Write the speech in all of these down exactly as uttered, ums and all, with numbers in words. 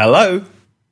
Hello?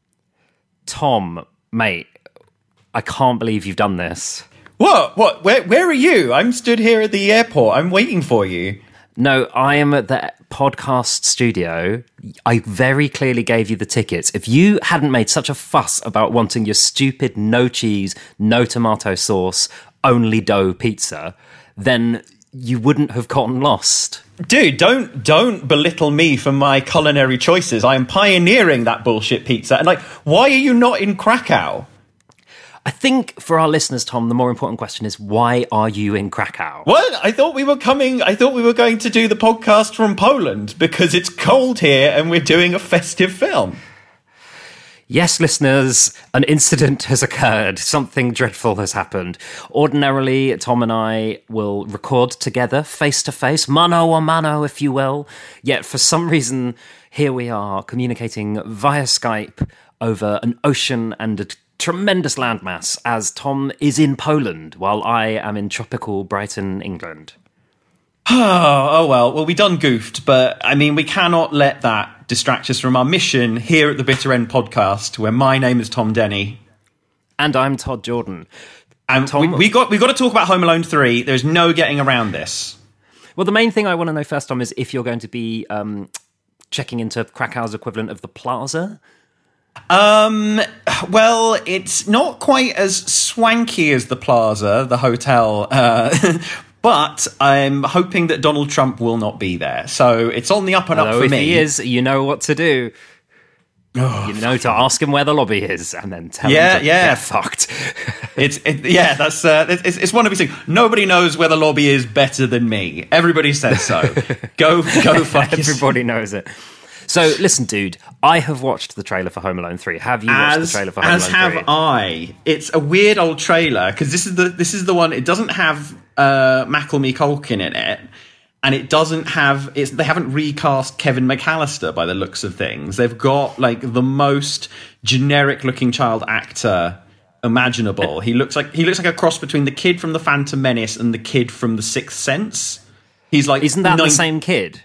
Tom, mate, I can't believe you've done this. What? What? Where, where are you? I'm stood here at the airport. I'm waiting for you. No, I am at the podcast studio. I very clearly gave you the tickets. If you hadn't made such a fuss about wanting your stupid no cheese, no tomato sauce, only dough pizza, then you wouldn't have gotten lost. Dude, don't don't belittle me for my culinary choices. I am pioneering that bullshit pizza. And, like, why are you not in Krakow? I think for our listeners, Tom, the more important question is, why are you in Krakow? What? I thought we were coming, I thought we were going to do the podcast from Poland because it's cold here and we're doing a festive film. Yes, listeners, an incident has occurred. Something dreadful has happened. Ordinarily, Tom and I will record together, face to face, mano a mano, if you will. Yet, for some reason, here we are communicating via Skype over an ocean and a tremendous landmass as Tom is in Poland while I am in tropical Brighton, England. Oh, oh well, well, we done goofed, but I mean, we cannot let that distract us from our mission here at the Bitter End Podcast, where my name is Tom Denny. And I'm Todd Jordan. And Tom, we, we got we got to talk about Home Alone three. There's no getting around this. Well, the main thing I want to know first, Tom, is if you're going to be um, checking into Krakow's equivalent of the Plaza. Um, well, it's not quite as swanky as the Plaza, the hotel, uh, but I'm hoping that Donald Trump will not be there. So it's on the up and Although up for if me. If he is, you know what to do. Oh, you know, to ask him where the lobby is and then tell yeah, him to yeah. get fucked. it's it, yeah, that's uh, it's, it's one of these things. Nobody knows where the lobby is better than me. Everybody says so. go go fuck Everybody knows it. So, listen, dude, I have watched the trailer for Home Alone three. Have you watched as, the trailer for Home as Alone three? As have I. It's a weird old trailer, because this is the this is the one, it doesn't have uh, Macaulay Culkin in it, and it doesn't have, it's, they haven't recast Kevin McAllister by the looks of things. They've got, like, the most generic-looking child actor imaginable. He looks like he looks like a cross between the kid from The Phantom Menace and the kid from The Sixth Sense. He's like... Isn't that nine- the same kid?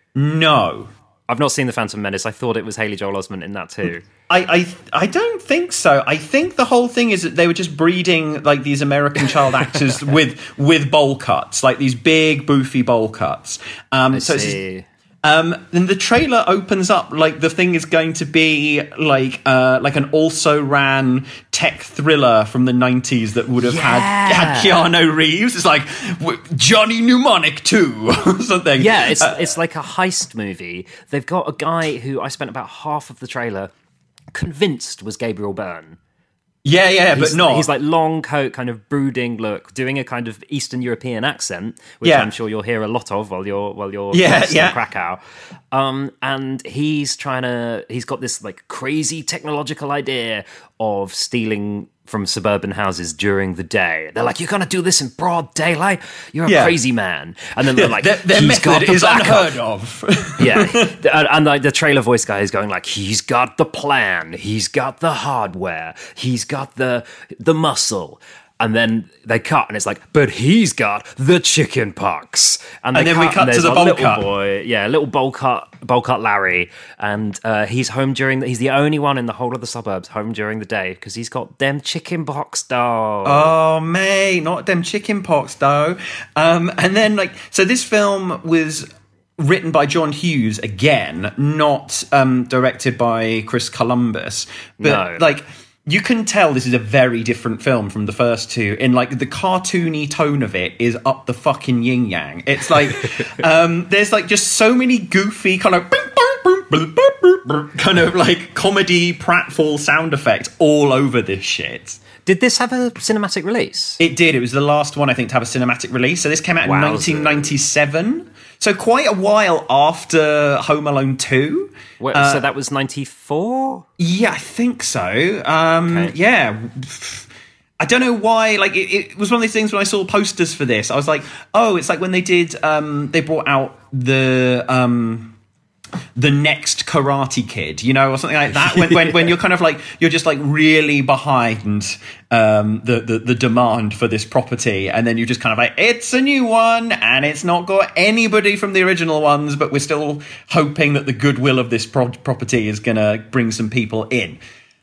No. I've not seen The Phantom Menace. I thought it was Haley Joel Osment in that too. I, I I don't think so. I think the whole thing is that they were just breeding like these American child actors with with bowl cuts, like these big boofy bowl cuts. Um, I so see. It's, um, then the trailer opens up like the thing is going to be like uh, like an also ran tech thriller from the nineties that would have yeah. had had Keanu Reeves. It's like Johnny Mnemonic two or something. Yeah, it's uh, it's like a heist movie. They've got a guy who I spent about half of the trailer convinced was Gabriel Byrne. Yeah, yeah, he's, but not. He's like long coat, kind of brooding look, doing a kind of Eastern European accent, which yeah. I'm sure you'll hear a lot of while you're while you're yeah, yeah. in Krakow. Um, and he's trying to. He's got this like crazy technological idea of stealing from suburban houses during the day. They're like, "You're going to do this in broad daylight? You're a yeah. crazy man." And then they're like, "Their, their he's method got the is backup. unheard of." Yeah, and, and like the trailer voice guy is going like, "He's got the plan. He's got the hardware. He's got the the muscle." And then they cut, and it's like, but he's got the chicken pox. And, and then we cut and to the a bowl little cut. boy, yeah, little bowl cut, bowl cut Larry, and uh, he's home during. The, he's the only one in the whole of the suburbs home during the day because he's got them chicken pox, though. Oh, mate, not them chicken pox, though. Um, and then, like, so this film was written by John Hughes again, not um, directed by Chris Columbus, but No. like. You can tell this is a very different film from the first two. In like the cartoony tone of it is up the fucking yin yang. It's like um, there's like just so many goofy kind of kind of like comedy pratfall sound effects all over this shit. Did this have a cinematic release? It did. It was the last one, I think, to have a cinematic release. So this came out in Wowza. nineteen ninety-seven. So quite a while after Home Alone two. Well, uh, so that was ninety-four? Yeah, I think so. Um, Okay. Yeah. I don't know why. Like, it, it was one of these things when I saw posters for this. I was like, oh, it's like when they did, um, they brought out the... Um, the next Karate Kid, you know, or something like that. When when, when you're kind of like you're just like really behind um, the, the the demand for this property, and then you're just kind of like, it's a new one, and it's not got anybody from the original ones, but we're still hoping that the goodwill of this pro- property is going to bring some people in.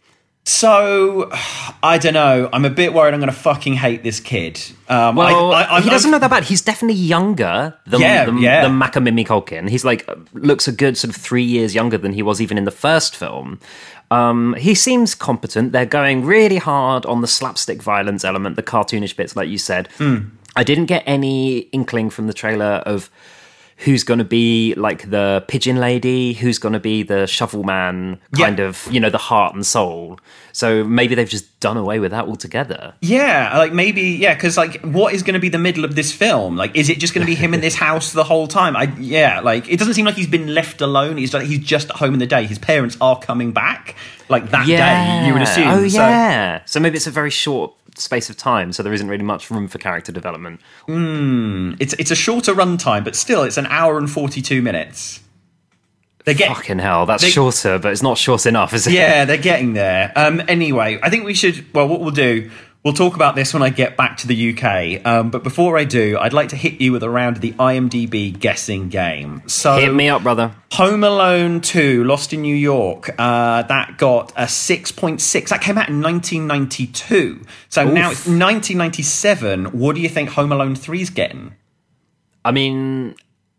So, I don't know. I'm a bit worried I'm going to fucking hate this kid. Um, well, I, I, he doesn't know that bad. He's definitely younger than, Yeah, than, yeah. than Makamimi Culkin. He's like, looks a good sort of three years younger than he was even in the first film. Um, he seems competent. They're going really hard on the slapstick violence element, the cartoonish bits, like you said. Mm. I didn't get any inkling from the trailer of who's going to be like the pigeon lady, who's going to be the shovel man, kind Yeah. of, you know, the heart and soul. So maybe they've just done away with that altogether. Yeah, like maybe, yeah, because like, what is going to be the middle of this film? Like, is it just going to be him in this house the whole time? I yeah, like it doesn't seem like he's been left alone. He's like he's just at home in the day. His parents are coming back, like that Yeah. day. You would assume. Oh So- yeah. So maybe it's a very short space of time, so there isn't really much room for character development. It's it's a shorter runtime, but still, it's an hour and forty-two minutes. They get Fucking hell, that's they- shorter, but it's not short enough, is it? yeah, they're getting there. Um, anyway, I think we should. Well, what we'll do, we'll talk about this when I get back to the U K. Um, but before I do, I'd like to hit you with a round of the IMDb guessing game. So, Hit me up, brother. Home Alone two, Lost in New York, uh, that got a six point six. That came out in nineteen ninety-two. So Oof. now it's nineteen ninety-seven. What do you think Home Alone three's getting? I mean,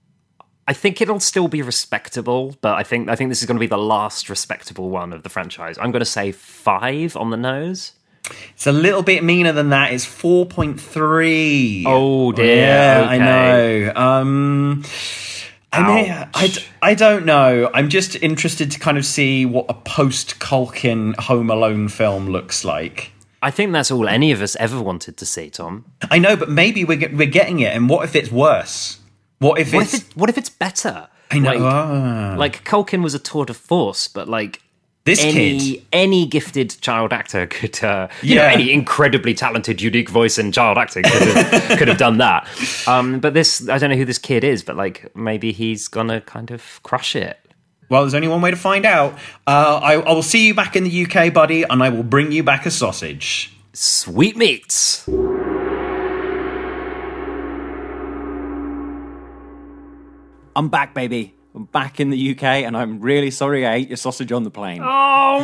I think it'll still be respectable, but I think I think this is going to be the last respectable one of the franchise. I'm going to say five on the nose. It's a little bit meaner than that. It's four point three. Oh, dear. Yeah, Okay. I know. Um, I mean, I, Ouch. I don't know. I'm just interested to kind of see what a post-Culkin Home Alone film looks like. I think that's all any of us ever wanted to see, Tom. I know, but maybe we're, get- we're getting it, and what if it's worse? What if What it's... if, it, what if it's better? I know. Like, ah. like Culkin was a tour de force, but like This any kid... any gifted child actor could, uh, you know, Yeah. any incredibly talented, unique voice in child acting could have, could have done that. Um, but this, I don't know who this kid is, but like maybe he's gonna kind of crush it. Well, there's only one way to find out. Uh, I, I will see you back in the U K, buddy, and I will bring you back a sausage. Sweet meats. I'm back, baby. I'm back in the U K, and I'm really sorry I ate your sausage on the plane. Oh,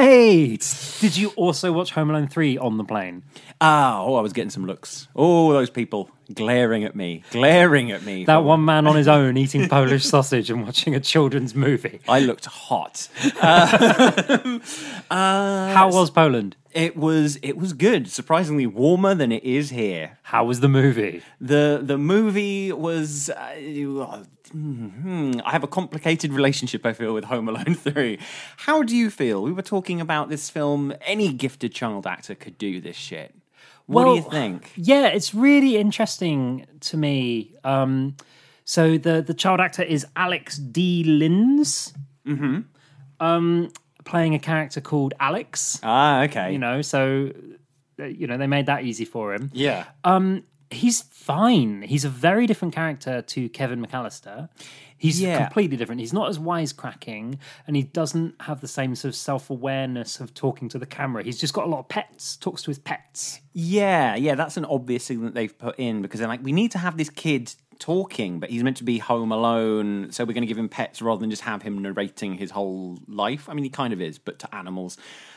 mate! Did you also watch Home Alone three on the plane? Ah, oh, I was getting some looks. Oh, those people glaring at me, glaring at me. That one man on his own eating Polish sausage and watching a children's movie. I looked hot. Uh, How was Poland? It was it was good. Surprisingly warmer than it is here. How was the movie? The the movie was. Uh, hmm, I have a complicated relationship, I feel, with Home Alone three. How do you feel? We were talking about this film. Any gifted child actor could do this shit. What do you Well, think? Yeah, it's really interesting to me. Um, so the the child actor is Alex D. Linz, mm-hmm. um, playing a character called Alex. Ah, okay. You know, so uh, you know they made that easy for him. Yeah. Um, he's fine. He's a very different character to Kevin McAllister. He's Yeah. completely different. He's not as wisecracking, and he doesn't have the same sort of self-awareness of talking to the camera. He's just got a lot of pets, talks to his pets. Yeah, yeah, that's an obvious thing that they've put in because they're like, we need to have this kid talking, but he's meant to be home alone, so we're going to give him pets rather than just have him narrating his whole life. I mean, he kind of is, but to animals.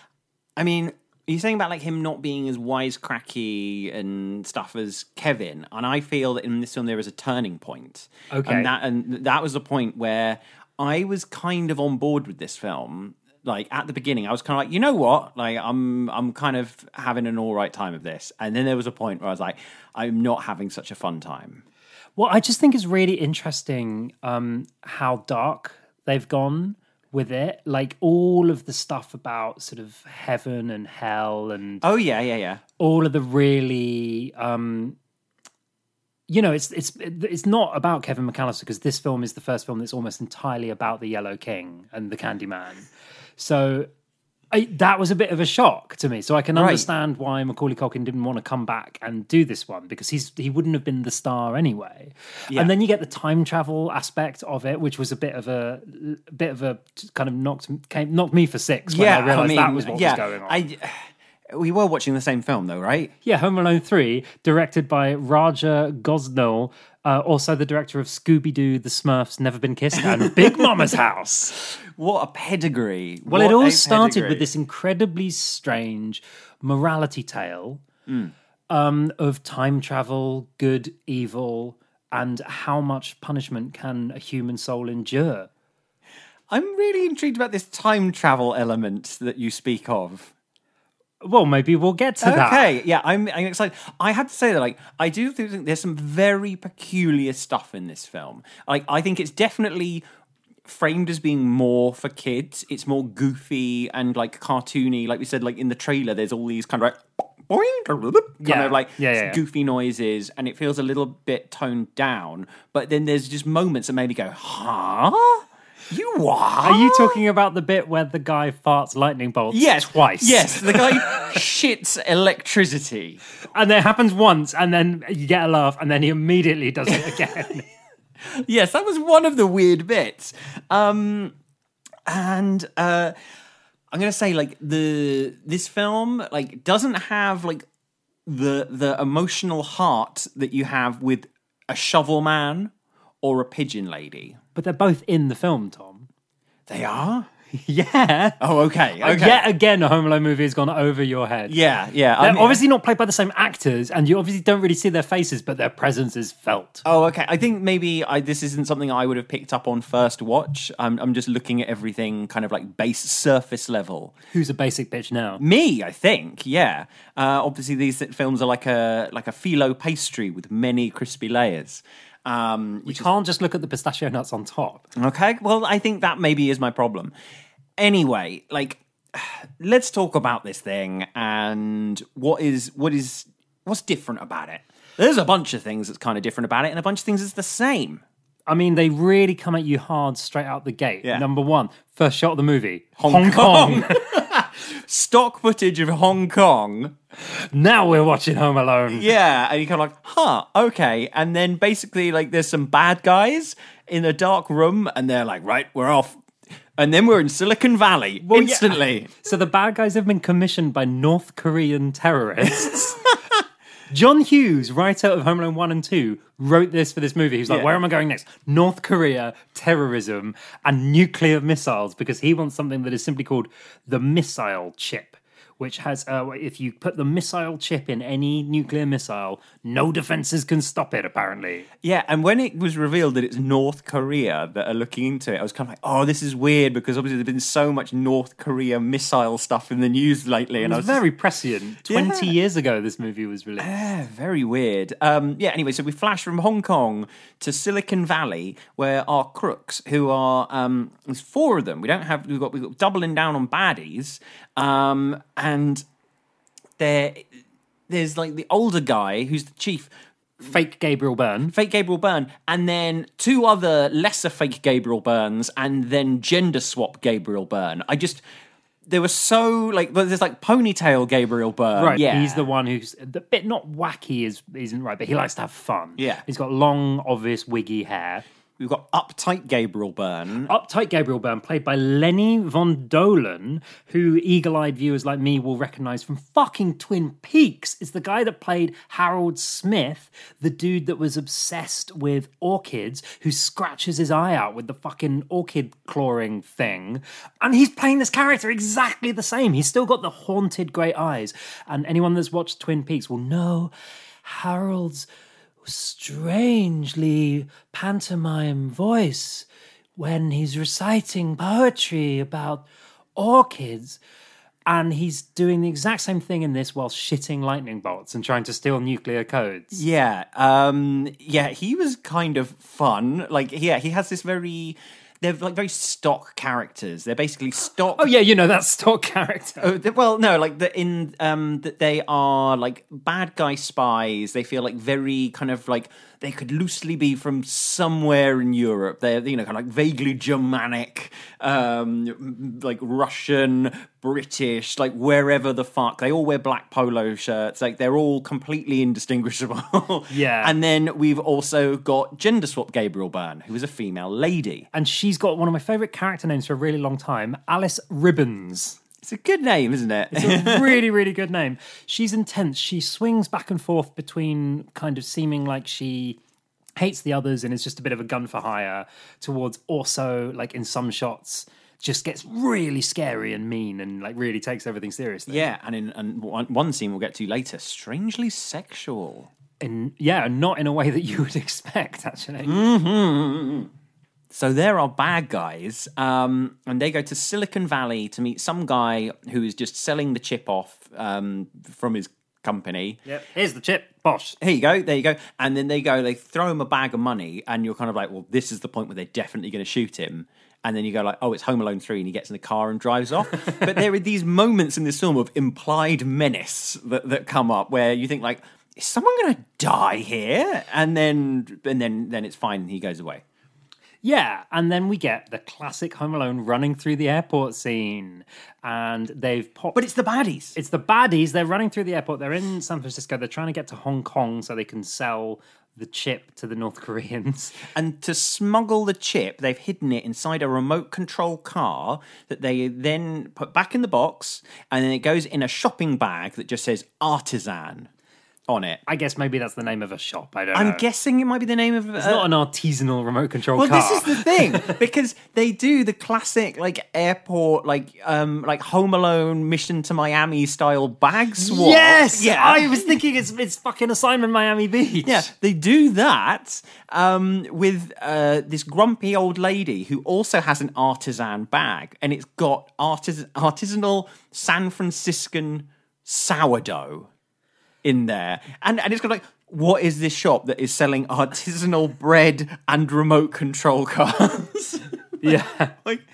I mean, you're saying about like him not being as wisecracky and stuff as Kevin, and I feel that in this film there is a turning point. Okay. and that and that was the point where I was kind of on board with this film. Like at the beginning, I was kind of like, you know what? Like I'm, I'm kind of having an all right time of this. And then there was a point where I was like, I'm not having such a fun time. Well, I just think it's really interesting um, how dark they've gone with it. Like all of the stuff about sort of heaven and hell and Oh yeah, yeah, yeah. all of the really, um, you know, it's it's it's not about Kevin McAllister because this film is the first film that's almost entirely about the Yellow King and the Candyman. So I, that was a bit of a shock to me. So I can Right. understand why Macaulay Culkin didn't want to come back and do this one because he's he wouldn't have been the star anyway. Yeah. And then you get the time travel aspect of it, which was a bit of a, a bit of a kind of knocked came knocked me for six when I realized that was what yeah, was going on. I, we were watching the same film, though, right? Yeah, Home Alone three, directed by Raja Gosnell, uh, also the director of Scooby-Doo, The Smurfs, Never Been Kissed, and Big Mama's House. What a pedigree! Well, What it all a started pedigree. with this incredibly strange morality tale um, of time travel, good, evil, and how much punishment can a human soul endure. I'm really intrigued about this time travel element that you speak of. Well, maybe we'll get to that. Okay, yeah, I'm, I'm excited. I have to say that, like, I do think there's some very peculiar stuff in this film. Like, I think it's definitely framed as being more for kids. It's more goofy and like cartoony. Like we said, like in the trailer, there's all these kind of like boing, kind Yeah. of like Yeah, yeah, yeah. goofy noises, and it feels a little bit toned down. But then there's just moments that maybe go, huh? You what? Are you talking about the bit where the guy farts lightning bolts Yes, twice? Yes, the guy shits electricity. And it happens once, and then you get a laugh, and then he immediately does it again. Yes, that was one of the weird bits. Um, and uh, I'm gonna say, like the this film like doesn't have like the the emotional heart that you have with a shovel man or a pigeon lady. But they're both in the film, Tom. They are. Yeah. Oh, okay. Okay. Yet again, a Home Alone movie has gone over your head. Yeah, yeah. They're I mean- obviously not played by the same actors, and you obviously don't really see their faces, but their presence is felt. Oh, okay. I think maybe I, this isn't something I would have picked up on first watch. I'm, I'm just looking at everything kind of like base surface level. Who's a basic bitch now? Me, I think, yeah. Uh, obviously, these films are like a like a phyllo pastry with many crispy layers. Um, You can't just look at the pistachio nuts on top. okay, well, I think that maybe is my problem. Anyway, like, let's talk about this thing and what is what is what's different about it. There's a bunch of things that's kind of different about it, and a bunch of things that's the same. I mean, they really come at you hard straight out the gate. Yeah. Number one, first shot of the movie, Hong Kong. Stock footage of Hong Kong. Now we're watching Home Alone. Yeah, and you're kind of like, huh, okay. And then basically, like, there's some bad guys in a dark room, and they're like, right, we're off. And then we're in Silicon Valley Well, yeah. instantly. So the bad guys have been commissioned by North Korean terrorists. John Hughes, writer of Home Alone one and two, wrote this for this movie. He's like, Yeah. where am I going next? North Korea, terrorism, and nuclear missiles, because he wants something that is simply called the missile chip, which has, uh, if you put the missile chip in any nuclear missile, no defenses can stop it, apparently. Yeah, and when it was revealed that it's North Korea that are looking into it, I was kind of like, oh, this is weird, because obviously there's been so much North Korea missile stuff in the news lately. It And I was was very prescient. twenty Yeah. years ago, this movie was released. Yeah, very weird. Um, yeah, anyway, so we flash from Hong Kong to Silicon Valley, where our crooks, who are um, there's four of them. We don't have we've got we've got doubling down on baddies, um, and there there's like the older guy who's the chief, Fake Gabriel Byrne. fake Gabriel Byrne, and then two other lesser fake Gabriel Byrnes, and then gender swap Gabriel Byrne. I just. There was so like there's like ponytail Gabriel Byrne, Right, Yeah, he's the one who's the bit not wacky is isn't right, but he likes to have fun. Yeah. He's got long, obvious, wiggy hair. We've got uptight Gabriel Byrne. Uptight Gabriel Byrne, played by Lenny Von Dolan, who eagle-eyed viewers like me will recognise from fucking Twin Peaks. Is the guy that played Harold Smith, the dude that was obsessed with orchids, who scratches his eye out with the fucking orchid clawing thing. And he's playing this character exactly the same. He's still got the haunted grey eyes. And anyone that's watched Twin Peaks will know Harold's strangely pantomime voice when he's reciting poetry about orchids, and he's doing the exact same thing in this while shitting lightning bolts and trying to steal nuclear codes. Yeah, um, yeah, he was kind of fun. Like, yeah, he has this very, they're like very stock characters. They're basically stock. Oh yeah, you know that stock character. Oh, th- well, no, like the in um that they are like bad guy spies. They feel like very kind of like they could loosely be from somewhere in Europe. They're, you know, kind of like vaguely Germanic, um, like Russian, British, like wherever the fuck. They all wear black polo shirts. Like they're all completely indistinguishable. Yeah. And then we've also got gender swap Gabriel Byrne, who is a female lady. And she's got one of my favourite character names for a really long time, Alice Ribbons. It's a good name, isn't it? It's a really, really good name. She's intense. She swings back and forth between kind of seeming like she hates the others and is just a bit of a gun for hire towards also, like in some shots, just gets really scary and mean and like really takes everything seriously. Yeah, and in and one, one scene we'll get to later, strangely sexual. And yeah, not in a way that you would expect, actually. Mm-hmm. So there are bad guys, um, and they go to Silicon Valley to meet some guy who is just selling the chip off um, from his company. Yep. Here's the chip, bosh. Here you go, there you go. And then they go, they throw him a bag of money, and you're kind of like, well, this is the point where they're definitely going to shoot him. And then you go like, oh, it's Home Alone three, and he gets in the car and drives off. But there are these moments in this film of implied menace that, that come up where you think like, is someone going to die here? And then and then then it's fine, and he goes away. Yeah, and then we get the classic Home Alone running through the airport scene. And they've popped... But it's the baddies. It's the baddies. They're running through the airport. They're in San Francisco. They're trying to get to Hong Kong so they can sell the chip to the North Koreans. And to smuggle the chip, they've hidden it inside a remote control car that they then put back in the box, and then it goes in a shopping bag that just says artisan on it. I guess maybe that's the name of a shop. I don't know. I'm guessing it might be the name of... It's uh, not an artisanal remote control Well, car. this is the thing, because they do the classic, like, airport, like, um, like Home Alone, Mission to Miami style bag swap. Yes! Yeah. I was thinking it's it's fucking Assignment Miami Beach. Yeah, they do that um, with uh, this grumpy old lady who also has an artisan bag, and it's got artis- artisanal San Franciscan sourdough in there. And, and it's got like, what is this shop that is selling artisanal bread and remote control cars? Yeah. like...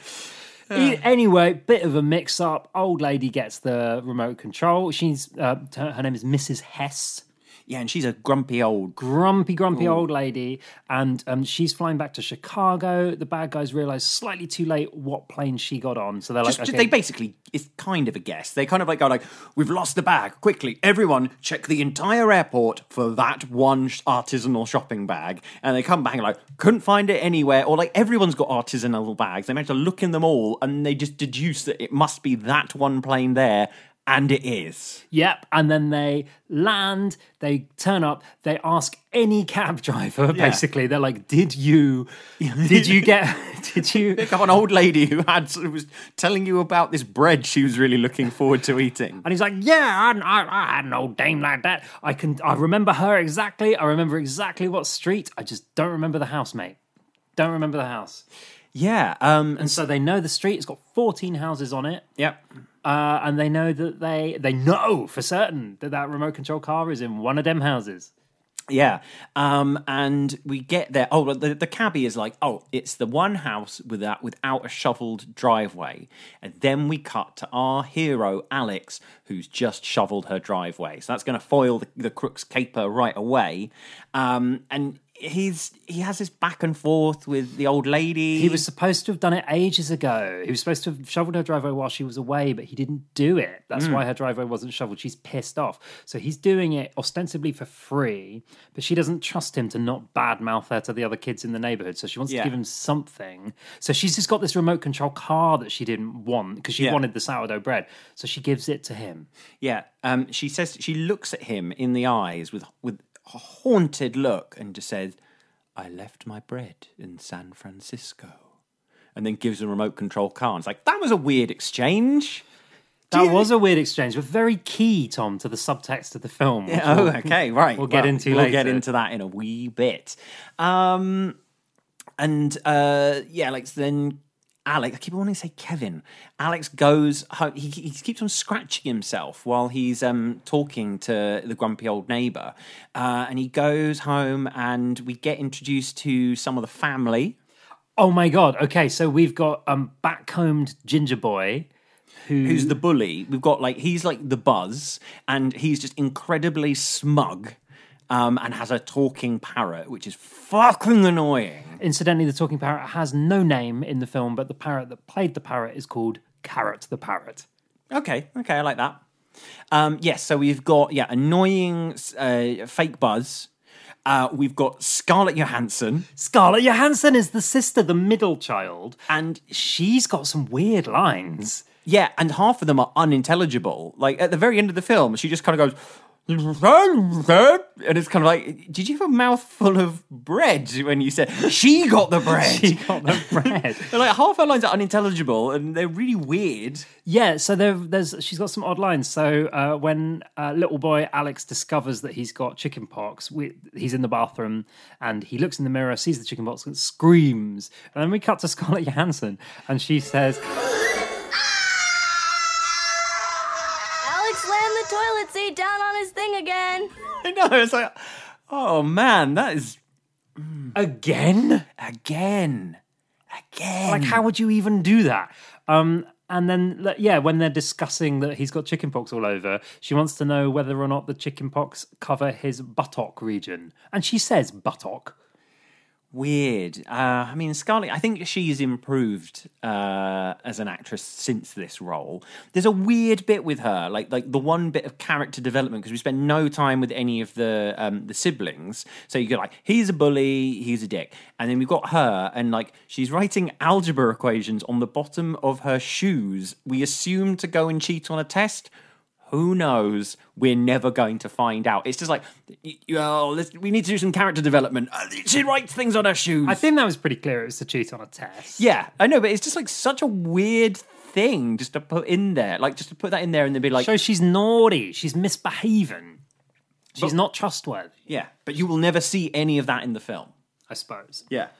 E- Anyway, bit of a mix-up. Old lady gets the remote control. She's uh, t- her name is Missus Hess. Yeah, and she's a grumpy old... Grumpy, grumpy old lady, and um, she's flying back to Chicago. The bad guys realise slightly too late what plane she got on, so they're Just, like, okay. They basically, it's kind of a guess. They kind of like go like, we've lost the bag. Quickly, everyone, check the entire airport for that one sh- artisanal shopping bag. And they come back and like, couldn't find it anywhere. Or like, everyone's got artisanal bags. They manage to look in them all, and they just deduce that it must be that one plane there. And it is. Yep, and then they land, they turn up, they ask any cab driver, Yeah. basically. They're like, did you, did you get, did you... Pick up an old lady who had who was telling you about this bread she was really looking forward to eating. And he's like, yeah, I, I, I had an old dame like that. I can, I remember her exactly. I remember exactly what street. I just don't remember the house, mate. Don't remember the house. Yeah. Um, And so they know the street. It's got fourteen houses on it. yep. Uh, and they know that they, they know for certain that that remote control car is in one of them houses. Yeah, um, and we get there. Oh, the, the cabbie is like, oh, it's the one house without without a shoveled driveway, and then we cut to our hero Alex, who's just shoveled her driveway. So that's going to foil the, the crook's caper right away. Um, and he's he has this back and forth with the old lady. He was supposed to have done it ages ago. He was supposed to have shoveled her driveway while she was away, but he didn't do it. That's why her driveway wasn't shoveled. She's pissed off. So he's doing it ostensibly for free, but she doesn't trust him to not badmouth her to the other kids in the neighborhood. So she wants Yeah. to give him something. So she's just got this remote control car that she didn't want because she Yeah. wanted the sourdough bread. So she gives it to him. Yeah, um, she says she looks at him in the eyes with with a haunted look and just says, "I left my bread in San Francisco," and then gives a remote control car. And it's like, that was a weird exchange. Do That you- was a weird exchange, but very key, Tom, to the subtext of the film. which Yeah, oh, we'll- okay, right. We'll get Well, into we'll later. get into that in a wee bit. Um, and uh, yeah, like then Alex. I keep wanting to say Kevin. Alex goes home. He, he keeps on scratching himself while he's um, talking to the grumpy old neighbor. Uh, and he goes home, and we get introduced to some of the family. Oh my god! Okay, so we've got um backcombed ginger boy, who Who's the bully? We've got like he's like the buzz, and he's just incredibly smug. Um, and has a talking parrot, which is fucking annoying. incidentally the talking parrot has no name in the film, but the parrot that played the parrot is called Carrot the Parrot. Okay, okay, I like that. Um, yes, so we've got yeah, annoying uh, fake Buzz. Uh, we've got Scarlett Johansson, Scarlett Johansson is the sister, the middle child, and she's got some weird lines. yeah, and half of them are unintelligible. Like at the very end of the film, she just kind of goes. And it's kind of like, did you have a mouthful of bread when you said she got the bread? She got the bread. Like half her lines are unintelligible and they're really weird. Yeah, so there, there's she's got some odd lines. So uh, when uh, little boy Alex discovers that he's got chickenpox, we, he's in the bathroom and he looks in the mirror, sees the chickenpox, and screams. And then we cut to Scarlett Johansson, and she says, Alex slammed the toilet seat down on his thing again. I know, it's like, oh man, that is "Again? again, again. Like, how would you even do that?" Um, and then, like, yeah, when they're discussing that he's got chickenpox all over, she wants to know whether or not the chickenpox cover his buttock region, and she says buttock. Weird. Uh, I mean, Scarlett, I think she's improved uh, as an actress since this role. There's a weird bit with her, like like the one bit of character development, because we spend no time with any of the um, the siblings. So you go like, he's a bully, he's a dick. And then we've got her, and like she's writing algebra equations on the bottom of her shoes. We assume to go and cheat on a test. Who knows? We're never going to find out. It's just like, oh, let's, we need to do some character development. Uh, She writes things on her shoes. I think that was pretty clear. It was to cheat on a test. Yeah, I know, but it's just like such a weird thing just to put in there. Like, just to put that in there and then be like, So she's naughty. She's misbehaving. She's not trustworthy, yeah, but you will never see any of that in the film. I suppose. Yeah.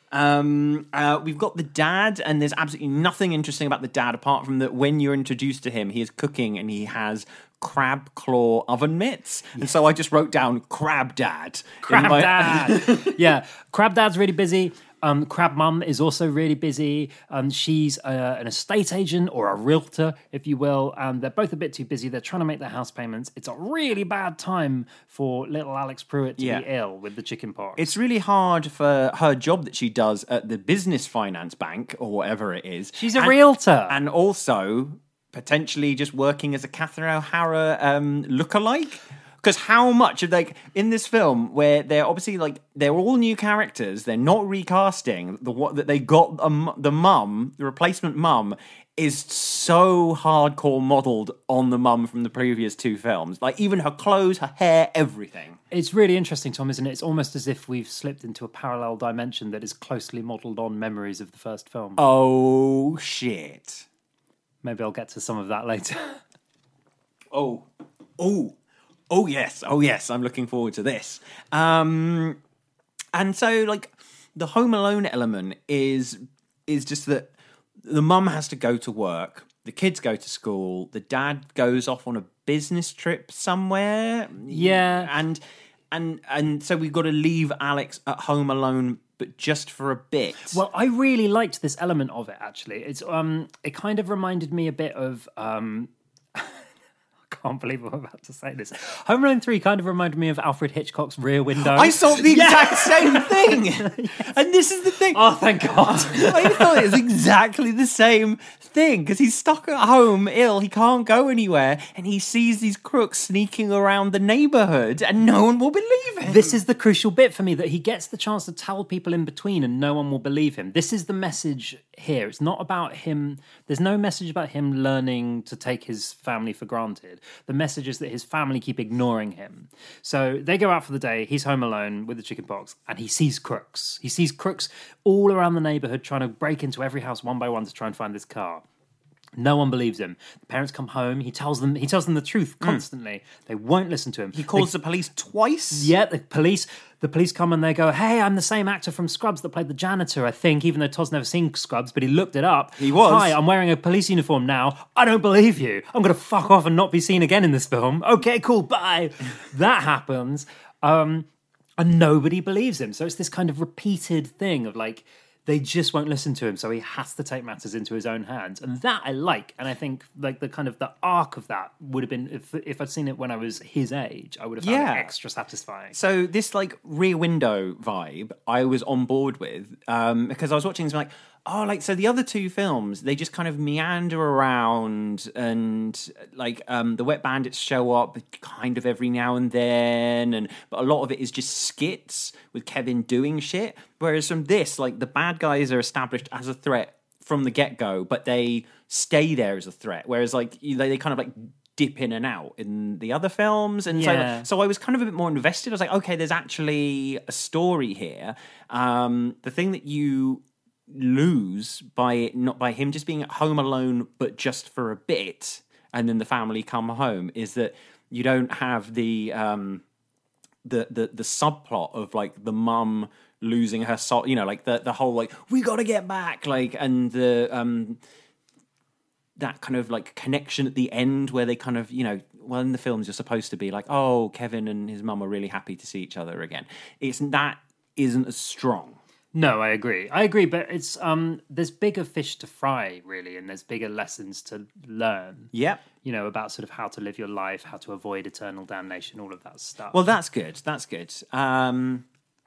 Um, uh, we've got the dad, and there's absolutely nothing interesting about the dad apart from that when you're introduced to him, he is cooking and he has crab claw oven mitts. And so I just wrote down Crab Dad. in Crab my- Dad. Yeah, Crab Dad's really busy. Um, Crab Mum is also really busy. Um, she's uh, an estate agent or a realtor, if you will, and they're both a bit too busy. They're trying to make their house payments. It's a really bad time for little Alex Pruitt to Yeah. be ill with the chicken pox. It's really hard for her job that she does at the business finance bank or whatever it is. She's a And- realtor. And also potentially just working as a Catherine O'Hara um, lookalike. Because how much of like in this film where they're obviously like they're all new characters, they're not recasting the what that they got um, the mum, the replacement mum is so hardcore modelled on the mum from the previous two films. Like even her clothes, her hair, everything. It's really interesting, Tom, isn't it? It's almost as if we've slipped into a parallel dimension that is closely modelled on memories of the first film. Oh shit. Maybe I'll get to some of that later. Oh, oh, oh yes, oh yes. I'm looking forward to this. Um, and so, like, the Home Alone element is is just that the mum has to go to work, the kids go to school, the dad goes off on a business trip somewhere. Yeah. and and and so we've got to leave Alex at home alone, but just for a bit. Well, I really liked this element of it. Actually, it's um, it kind of reminded me a bit of um. I can't believe I'm about to say this. Home Alone three kind of reminded me of Alfred Hitchcock's Rear Window. I saw the exact same thing, and this is the thing. Oh, thank God. I thought it was exactly the same thing because he's stuck at home ill, he can't go anywhere, and he sees these crooks sneaking around the neighborhood, and no one will believe him. This is the crucial bit for me, that he gets the chance to tell people in between and no one will believe him. This is the message here. It's not about him. There's no message about him learning to take his family for granted. The message is that his family keep ignoring him. So they go out for the day. He's home alone with the chickenpox and he sees crooks. He sees crooks all around the neighborhood trying to break into every house one by one to try and find this car. No one believes him. The parents come home. He tells them. He tells them the truth constantly. Mm. They won't listen to him. He calls they, the police twice. Yeah, the police. The police come and they go, "Hey, I'm the same actor from Scrubs that played the janitor, I think." Even though Todd's never seen Scrubs, but he looked it up. He was. Hi, I'm wearing a police uniform now. I don't believe you. I'm going to fuck off and not be seen again in this film. Okay, cool. Bye. That happens, um, and nobody believes him. So it's this kind of repeated thing of like, they just won't listen to him, so he has to take matters into his own hands, and that I like. And I think like the kind of the arc of that would have been, if if I'd seen it when I was his age, I would have found Yeah. it extra satisfying. So this like Rear Window vibe, I was on board with um, because I was watching this like, Oh, like so the other two films, they just kind of meander around, and like um, the Wet Bandits show up kind of every now and then, and but a lot of it is just skits with Kevin doing shit. Whereas from this, like the bad guys are established as a threat from the get go, but they stay there as a threat. Whereas like they, they kind of like dip in and out in the other films, and Yeah. so so I was kind of a bit more invested. I was like, okay, there's actually a story here. Um, the thing that you lose by it, not by him just being at home alone, but just for a bit, and then the family come home, is that you don't have the um, the the the subplot of like the mum losing her soul. You know, like the the whole like we got to get back, like and the um. that kind of like connection at the end where they kind of, you know, well, in the films you're supposed to be like, oh, Kevin and his mum are really happy to see each other again. It's that isn't as strong. No, I agree. I agree, but it's um, there's bigger fish to fry, really, and there's bigger lessons to learn. Yep. You know, about sort of how to live your life, how to avoid eternal damnation, all of that stuff. Well, that's good. That's good. Um,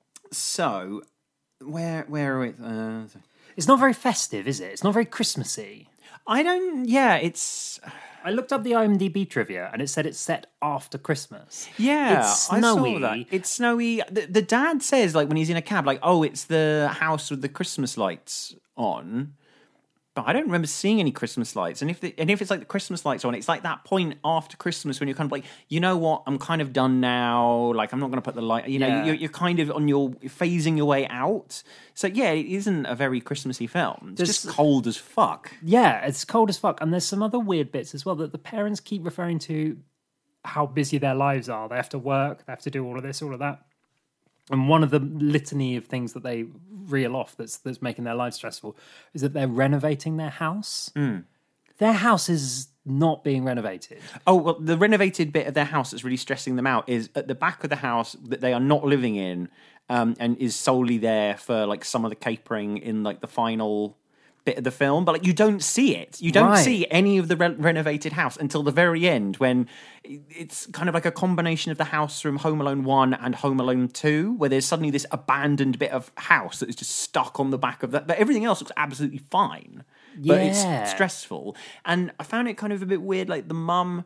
so, where where are we? Uh, it's not very festive, is it? It's not very Christmassy. I don't. Yeah, it's. I looked up the IMDb trivia, and it said it's set after Christmas. Yeah, it's I snowy. saw that. It's snowy. The, the dad says, like, when he's in a cab, like, oh, it's the house with the Christmas lights on. But I don't remember seeing any Christmas lights. And if the, and if it's like the Christmas lights on, it's like that point after Christmas when you're kind of like, you know what, I'm kind of done now. Like, I'm not going to put the light. You know, Yeah. you're, you're kind of on your phasing your way out. So yeah, it isn't a very Christmassy film. It's There's- just cold as fuck. Yeah, it's cold as fuck. And there's some other weird bits as well that the parents keep referring to how busy their lives are. They have to work, they have to do all of this, all of that. And one of the litany of things that they reel off that's that's making their lives stressful is that they're renovating their house. Their house is not being renovated. Oh, well, the renovated bit of their house that's really stressing them out is at the back of the house that they are not living in, um, and is solely there for like some of the capering in like the final bit of the film. But like you don't see it. You don't Right. see any of the re- renovated house until the very end, when it's kind of like a combination of the house from Home Alone one and Home Alone two, where there's suddenly this abandoned bit of house that is just stuck on the back of that. But everything else looks absolutely fine. But Yeah. it's stressful. And I found it kind of a bit weird. Like the mum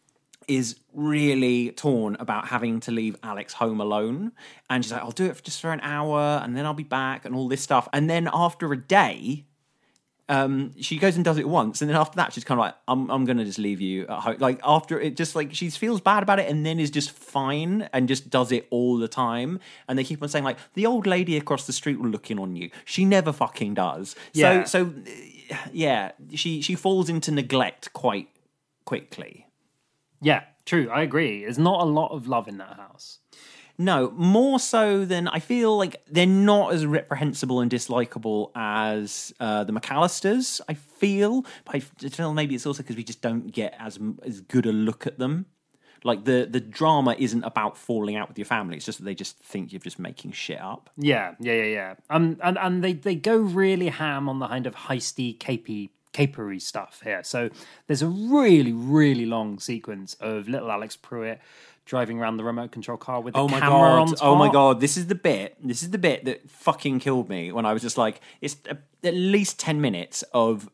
is really torn about having to leave Alex home alone. And she's like, I'll do it for just for an hour and then I'll be back and all this stuff. And then after a day, um, she goes and does it once. And then after that, she's kind of like, I'm, I'm going to just leave you at home. Like after it, just like she feels bad about it and then is just fine and just does it all the time. And they keep on saying like, the old lady across the street will look in on you. She never fucking does. Yeah. So, so yeah, she, she falls into neglect quite quickly. Yeah, true. I agree. There's not a lot of love in that house. No, more so than I feel like they're not as reprehensible and dislikable as uh, the McAllisters, I feel. But I feel maybe it's also because we just don't get as as good a look at them. Like the, the drama isn't about falling out with your family. It's just that they just think you're just making shit up. Yeah, yeah, yeah, yeah. Um, and and they, they go really ham on the kind of heisty, capey, capery stuff here. So there's a really, really long sequence of little Alex Pruitt driving around the remote control car with the Oh my camera god! on top. Oh my god! This is the bit. This is the bit that fucking killed me when I was just like, it's a, at least ten minutes of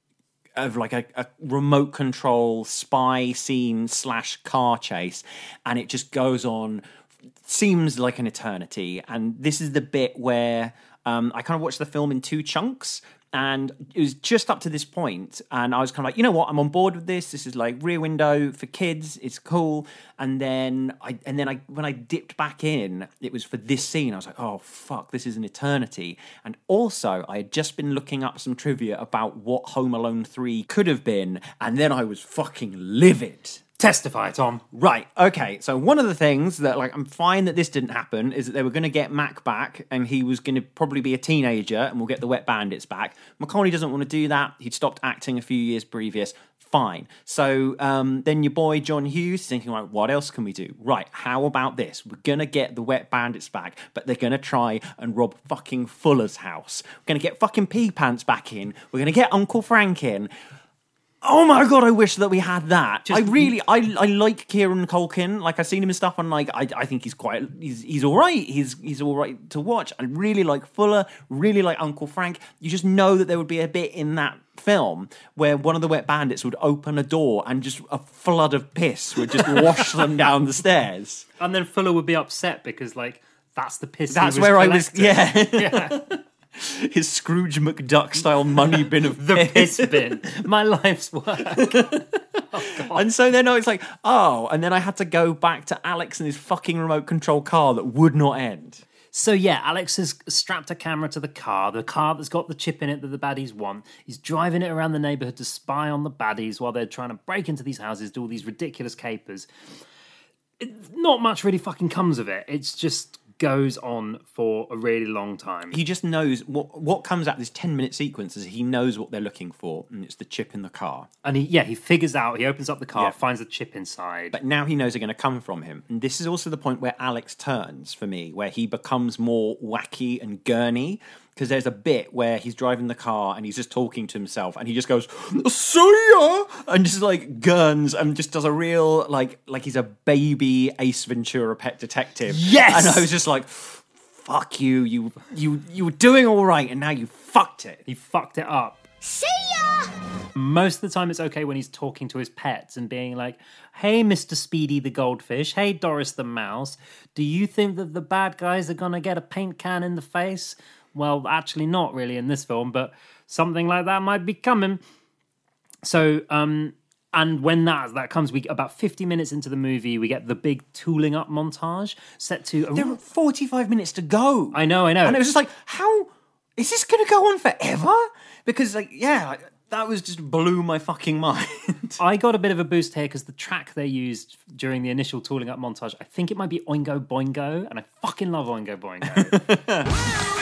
of like a, a remote control spy scene slash car chase, and it just goes on. Seems like an eternity, and this is the bit where um, I kind of watched the film in two chunks. And it was just up to this point, and I was kind of like, you know what, I'm on board with this. This is like Rear Window for kids. It's cool. And then I, and then I, when I dipped back in, it was for this scene. I was like, oh fuck, this is an eternity. And also, I had just been looking up some trivia about what Home Alone three could have been, and then I was fucking livid. Testify, Tom. Right, okay, so one of the things that, like, I'm fine that this didn't happen is that they were going to get Mac back, and he was going to probably be a teenager, and we'll get the Wet Bandits back. Macaulay doesn't want to do that. He'd stopped acting a few years previous. Fine. So um, then your boy John Hughes thinking, like, what else can we do? Right, how about this? We're going to get the Wet Bandits back, but they're going to try and rob fucking Fuller's house. We're going to get fucking Pee Pants back in. We're going to get Uncle Frank in. Oh my god, I wish that we had that. I really, I, I like Kieran Culkin. Like, I've seen him and stuff, and like, I, I think he's quite, he's, he's all right. He's, he's all right to watch. I really like Fuller. Really like Uncle Frank. You just know that there would be a bit in that film where one of the Wet Bandits would open a door and just a flood of piss would just wash them down the stairs. And then Fuller would be upset because, like, that's the piss. That's he was where collecting. I was. Yeah. Yeah. His Scrooge McDuck style money bin of The piss. piss bin. My life's work. And so then I was like, oh, and then I had to go back to Alex and his fucking remote control car that would not end. So yeah, Alex has strapped a camera to the car, the car that's got the chip in it that the baddies want. He's driving it around the neighborhood to spy on the baddies while they're trying to break into these houses, do all these ridiculous capers. It, not much really fucking comes of it. It's just goes on for a really long time. He just knows what what comes out of this ten minute sequence is he knows what they're looking for, and it's the chip in the car. And he, yeah, he figures out, he opens up the car, Yeah. finds the chip inside. But now he knows they're going to come from him. And this is also the point where Alex turns for me, where he becomes more wacky and gurney. Because there's a bit where he's driving the car and he's just talking to himself and he just goes, see ya! And just like gurns and just does a real, like, like he's a baby Ace Ventura pet detective. Yes! And I was just like, fuck you, you, you, you were doing all right and now you fucked it. He fucked it up. See ya! Most of the time it's okay when he's talking to his pets and being like, hey, Mister Speedy the goldfish, hey, Doris the mouse, do you think that the bad guys are going to get a paint can in the face? Well, actually not really in this film, but something like that might be coming. So, um, and when that that comes, we about fifty minutes into the movie, we get the big tooling up montage set to... A, There were forty-five minutes to go. I know, I know. And it was just like, how is this going to go on forever? Because, like, yeah, like, that was just blew my fucking mind. I got a bit of a boost here because the track they used during the initial tooling up montage, I think it might be Oingo Boingo, and I fucking love Oingo Boingo.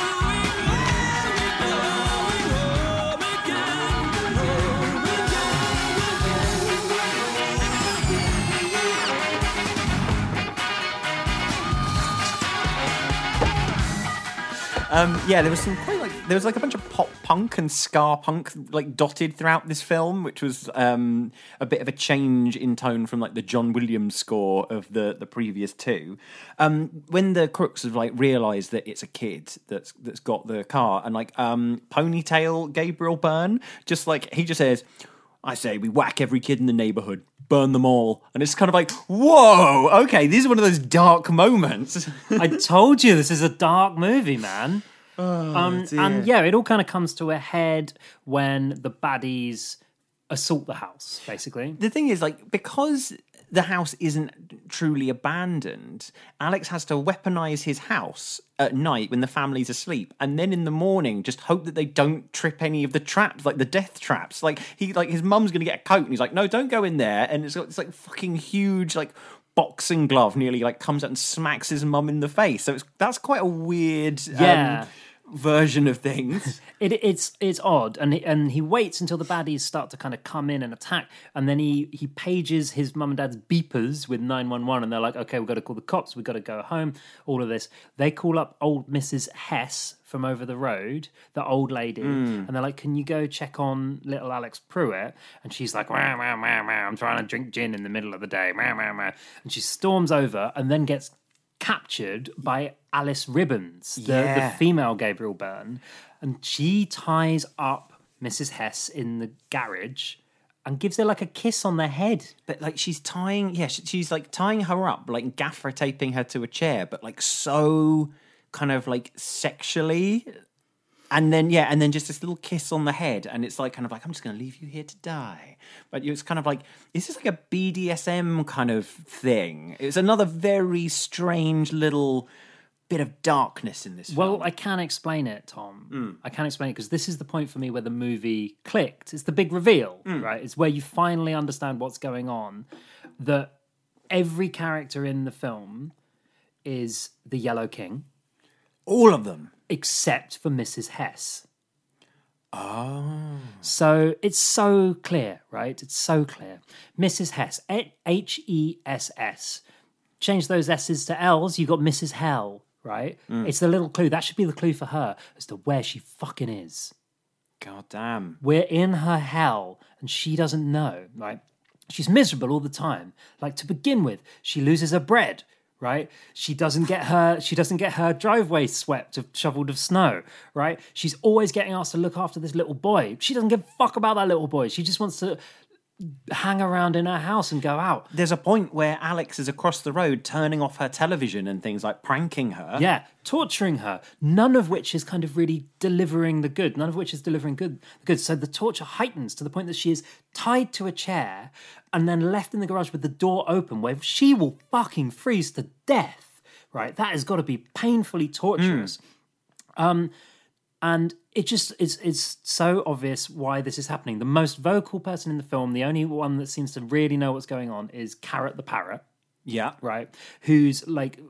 Um, yeah, there was some quite like there was like a bunch of pop punk and ska punk like dotted throughout this film, which was um, a bit of a change in tone from like the John Williams score of the the previous two. Um, when the crooks have like realised that it's a kid that's that's got the car, and like um, ponytail Gabriel Byrne, just like he just says, "I say we whack every kid in the neighbourhood, burn them all," and it's kind of like, whoa, okay, this is one of those dark moments. I told you this is a dark movie, man. Oh, um, and yeah, it all kind of comes to a head when the baddies assault the house, basically. The thing is, like, because the house isn't truly abandoned, Alex has to weaponize his house at night when the family's asleep, and then in the morning just hope that they don't trip any of the traps, like the death traps. Like he, like his mum's gonna get a coat, and he's like, "No, don't go in there." And it's got this like fucking huge like boxing glove, nearly like comes out and smacks his mum in the face. So it's that's quite a weird, Yeah. um, version of things. It, it's it's odd, and he, and he waits until the baddies start to kind of come in and attack, and then he he pages his mum and dad's beepers with nine one one, and they're like, okay, we've got to call the cops, we've got to go home, all of this. They call up old Missus Hess from over the road, the old lady, and they're like, can you go check on little Alex Pruitt? And she's like, wah, wah, wah, wah, I'm trying to drink gin in the middle of the day, wah, wah, wah. And she storms over and then gets captured by Alice Ribbons, the, Yeah. the female Gabriel Byrne, and she ties up Missus Hess in the garage and gives her like a kiss on the head. But like she's tying, yeah, she- she's like tying her up, like gaffer taping her to a chair, but like so kind of like sexually. And then, yeah, and then just this little kiss on the head. And it's like, kind of like, I'm just going to leave you here to die. But it's kind of like, is this like a B D S M kind of thing? It's another very strange little bit of darkness in this Well, film. I can explain it, Tom. I can explain it because this is the point for me where the movie clicked. It's the big reveal, right? It's where you finally understand what's going on. That every character in the film is the Yellow King, All of them. except for Missus Hess. Oh. So it's so clear, right? It's so clear. Missus Hess, H E S S. Change those S's to L's, you got Missus Hell, right? It's the little clue. That should be the clue for her as to where she fucking is. God damn. We're in her hell, and she doesn't know, right? She's miserable all the time. Like, to begin with, she loses her bread, right? She doesn't get her she doesn't get her driveway swept or shoveled of snow, right? She's always getting asked to look after this little boy. She doesn't give a fuck about that little boy. She just wants to hang around in her house and go out. There's a point where Alex is across the road turning off her television and things, like pranking her. Yeah, torturing her. None of which is kind of really delivering the good. None of which is delivering good. good. So the torture heightens to the point that she is tied to a chair and then left in the garage with the door open, where she will fucking freeze to death. Right? That has got to be painfully torturous. Mm. Um, and it just is it's so obvious why this is happening. The most vocal person in the film, the only one that seems to really know what's going on, is Carrot the parrot. Yeah. Right? Who's like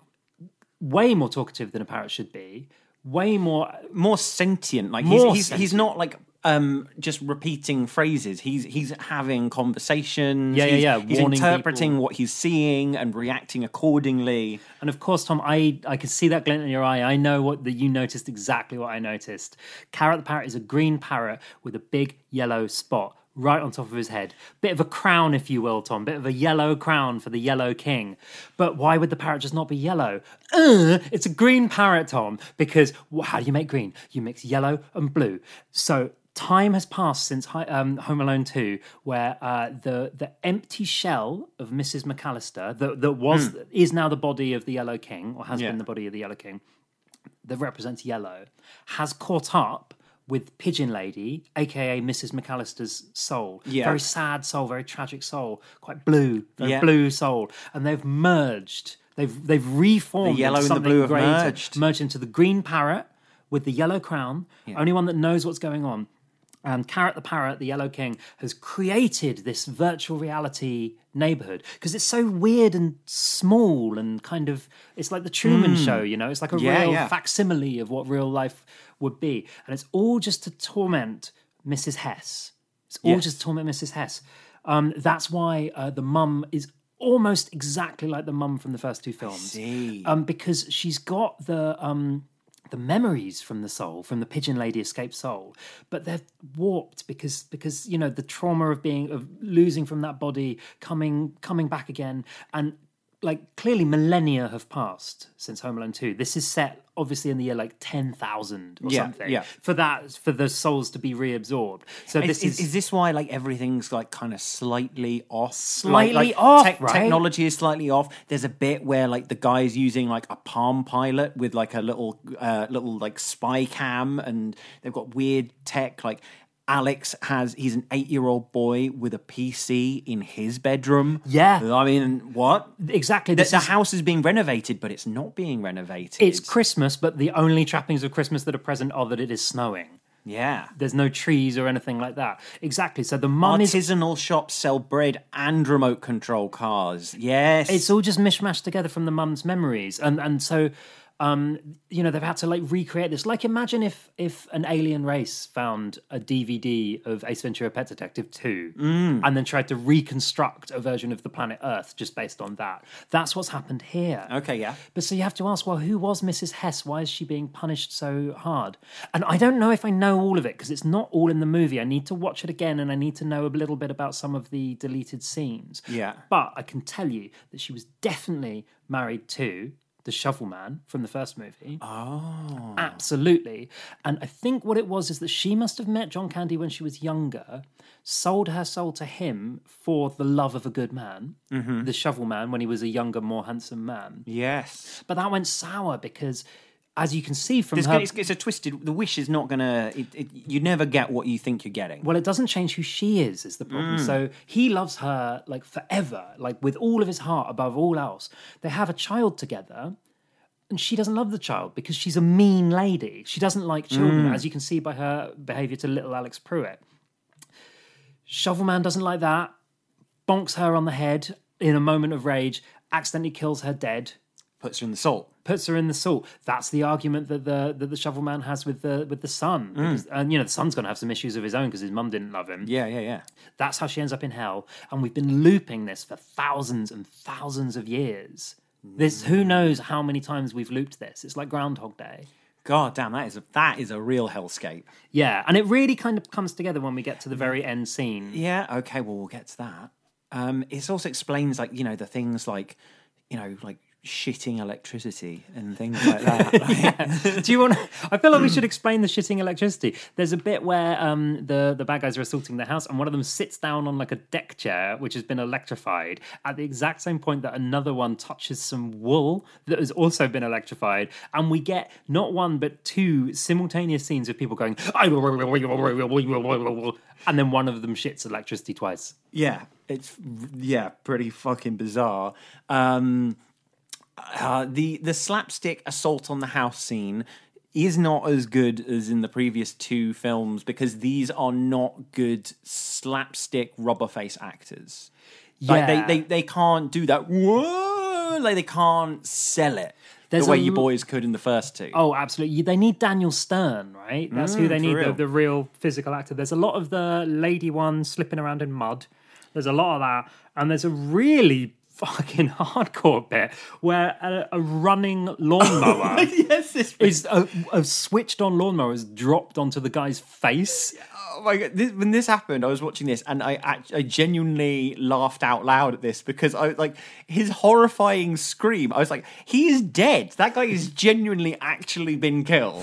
way more talkative than a parrot should be. Way more more sentient. Like more he's he's, sentient. he's not like um just repeating phrases. He's he's having conversations. Yeah, yeah, he's, yeah. He's Warning interpreting people. what he's seeing and reacting accordingly. And of course, Tom, I, I can see that glint in your eye. I know what that you noticed exactly what I noticed. Carrot the parrot is a green parrot with a big yellow spot right on top of his head. Bit of a crown, if you will, Tom. Bit of a yellow crown for the Yellow King. But why would the parrot just not be yellow? Uh, it's a green parrot, Tom, because well, how do you make green? You mix yellow and blue. So time has passed since um, Home Alone two, where uh, the the empty shell of Missus McAllister, that that was mm. is now the body of the Yellow King, or has yeah. been the body of the Yellow King, that represents yellow, has caught up with Pigeon Lady, aka Missus McAllister's soul. Yeah. Very sad soul, very tragic soul, quite blue, very Yeah. blue soul, and they've merged. They've they've reformed. The yellow into and the something blue have greater, merged. merged into the green parrot with the yellow crown. Only one that knows what's going on. And Carrot the Parrot, the Yellow King, has created this virtual reality neighborhood because it's so weird and small and kind of, it's like the Truman Show, you know? It's like a Yeah, real yeah. facsimile of what real life would be. And it's all just to torment Missus Hess. It's all Yes. just to torment Missus Hess. Um, that's why uh, the mum is almost exactly like the mum from the first two films. see. Um, because she's got the... Um, the memories from the soul, from the Pigeon Lady escaped soul, but they're warped because because you know the trauma of being of losing from that body, coming coming back again, and like clearly millennia have passed since Home Alone two. This is set obviously in the year like ten thousand or Yeah, something. yeah. For that, for the souls to be reabsorbed. So Is, this is, is, is this why like everything's like kind of slightly off? Slightly like, like, off, tech- right? Technology is slightly off. There's a bit where like the guy's using like a Palm Pilot with like a little uh, little like spy cam, and they've got weird tech. Like Alex has he's an eight year old boy with a P C in his bedroom. Yeah. I mean, what? exactly The, this the is, house is being renovated, but it's not being renovated. it's Christmas, but the only trappings of Christmas that are present are that it is snowing. yeah. There's no trees or anything like that. Exactly. So the mum is Artisanal shops sell bread and remote control cars. Yes. it's all just mishmashed together from the mum's memories, and and so um you know they've had to like recreate this. Like imagine if if an alien race found a D V D of Ace Ventura Pet Detective two and then tried to reconstruct a version of the planet Earth just based on that. That's what's happened here. Okay, yeah. But so you have to ask, well, who was Missus Hess? Why is she being punished so hard? And I don't know if I know all of it because it's not all in the movie. I need to watch it again and I need to know a little bit about some of the deleted scenes. Yeah. But I can tell you that she was definitely married to the Shovel Man from the first movie. Oh. Absolutely. And I think what it was is that she must have met John Candy when she was younger, sold her soul to him for the love of a good man, Mm-hmm. the Shovel Man, when he was a younger, more handsome man. Yes. But that went sour because, as you can see from It's, her... gonna- it's, it's a twisted. The wish is not gonna. It, it, you never get what you think you're getting. Well, it doesn't change who she is, is the problem. Mm. So he loves her, like, forever, like, with all of his heart above all else. They have a child together, and she doesn't love the child because she's a mean lady. She doesn't like children, Mm. as you can see by her behaviour to little Alex Pruitt. Shovelman doesn't like that, bonks her on the head in a moment of rage, accidentally kills her dead, Puts her in the salt. puts her in the salt. That's the argument that the that the Shovelman has with the with the son. Because, and you know, the son's going to have some issues of his own because his mum didn't love him. Yeah, yeah, yeah. That's how she ends up in hell. And we've been looping this for thousands and thousands of years. This who knows how many times we've looped this. It's like Groundhog Day. God damn, that is a, that is a real hellscape. Yeah, and it really kind of comes together when we get to the very end scene. Yeah, okay, well, we'll get to that. Um, it also explains, like, you know, the things like, you know, like shitting electricity and things like that. Like, Do you want? I feel like we should explain the shitting electricity. There's a bit where um, the the bad guys are assaulting the house, and one of them sits down on like a deck chair, which has been electrified. At the exact same point that another one touches some wool that has also been electrified, and we get not one but two simultaneous scenes of people going, and then one of them shits electricity twice. yeah, it's, yeah, pretty fucking bizarre. Um, uh, the, the slapstick assault on the house scene is not as good as in the previous two films because these are not good slapstick rubber face actors. Like, Yeah. they, they, they can't do that. Whoa! Like, they can't sell it There's the way a you l- boys could in the first two. Oh, absolutely. They need Daniel Stern, right? That's who Mm, they for need, real. the, the real physical actor. There's a lot of the lady one slipping around in mud. There's a lot of that. And there's a really fucking hardcore bit where a, a running lawnmower yes, this is a, a switched on lawnmower is dropped onto the guy's face. Oh my god! This, when this happened, I was watching this, and I, act- I genuinely laughed out loud at this because I like his horrifying scream. I was like, "He is dead. That guy is genuinely actually been killed."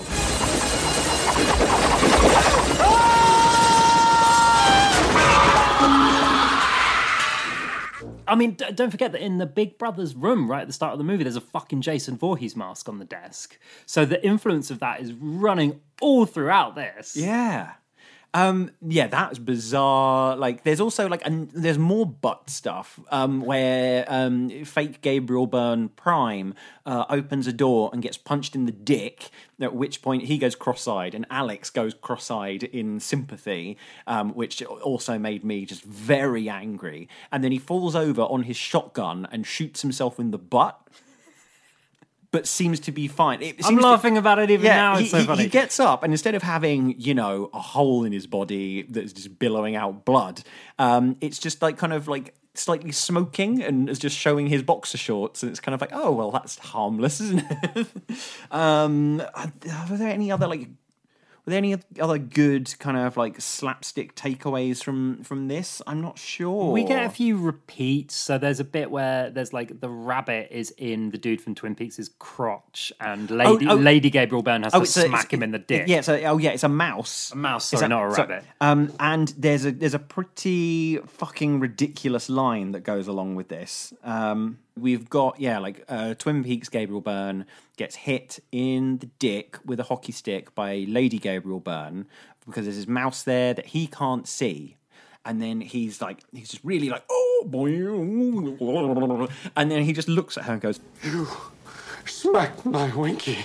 I mean, d- don't forget that in the Big Brother's room, right at the start of the movie, there's a fucking Jason Voorhees mask on the desk. So the influence of that is running all throughout this. Yeah. Um, yeah, that was bizarre. Like, there's also like, and there's more butt stuff um, where um, fake Gabriel Byrne Prime uh, opens a door and gets punched in the dick. At which point he goes cross-eyed, and Alex goes cross-eyed in sympathy, um, which also made me just very angry. And then he falls over on his shotgun and shoots himself in the butt. But seems to be fine. It I'm seems to- laughing about it even now. he, It's so he- funny. he gets up, and instead of having, you know, a hole in his body that's just billowing out blood, um, it's just like kind of like slightly smoking and is just showing his boxer shorts, and it's kind of like, oh well, that's harmless, isn't it? um, are are there any other like? Were there any other good kind of like slapstick takeaways from from this? I'm not sure. We get a few repeats. So there's a bit where there's like the rabbit is in the dude from Twin Peaks' crotch, and Lady Oh, oh. Lady Gabriel Byrne has to it's a- smack it's- him in the dick. Yeah, so oh yeah, it's a mouse. A mouse, It's sorry, not a so- rabbit. um, and there's a there's a pretty fucking ridiculous line that goes along with this. Um, we've got yeah, like uh, Twin Peaks Gabriel Byrne gets hit in the dick with a hockey stick by Lady Gabriel Byrne because there's this mouse there that he can't see. And then he's like, he's just really like, oh boy, and then he just looks at her and goes, You smacked my winky.